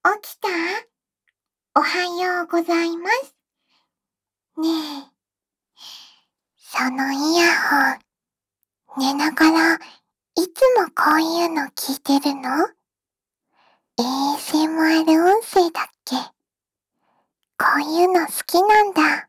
起きた？おはようございます。ねえ、そのイヤホン、寝ながらいつもこういうの聞いてるの？ ASMR 音声だっけ？こういうの好きなんだ。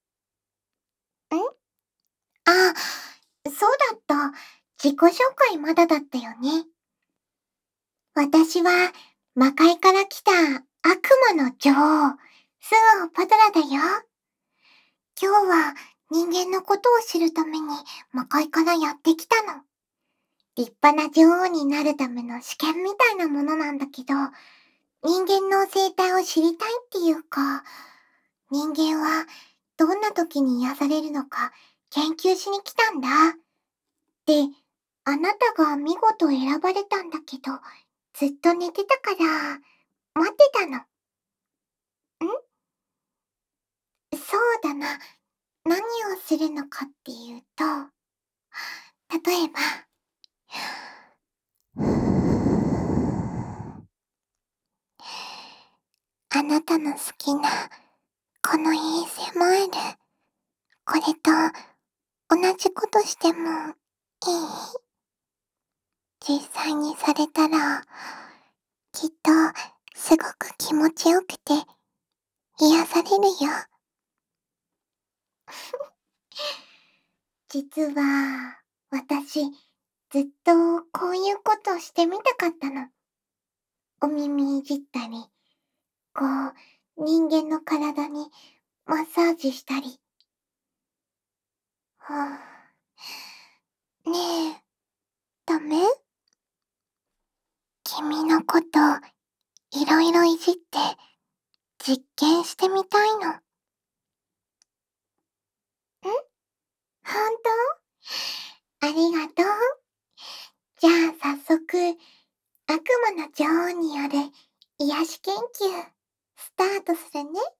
あ、そうだった。自己紹介まだだったよね。私は魔界から来た悪魔の女王、スオパドラだよ。今日は人間のことを知るために魔界からやってきたの。立派な女王になるための試験みたいなものなんだけど、人間の生態を知りたいっていうか、人間はどんな時に癒されるのか研究しに来たんだ。で、あなたが見事選ばれたんだけど、ずっと寝てたから待ってたの。そうだな。何をするのかっていうと、例えば、あなたの好きなこの ASMR、これと同じことしてもいい？実際にされたら、きっとすごく気持ちよくて癒されるよ。実は、私、ずっとこういうことをしてみたかったの。お耳いじったり、こう、人間の体にマッサージしたり。はあ、ねえ、ダメ？君のこと、いろいろいじって、実験してみたいの。ほんと？ありがとう。じゃあ早速、悪魔の女王による癒し研究、スタートするね。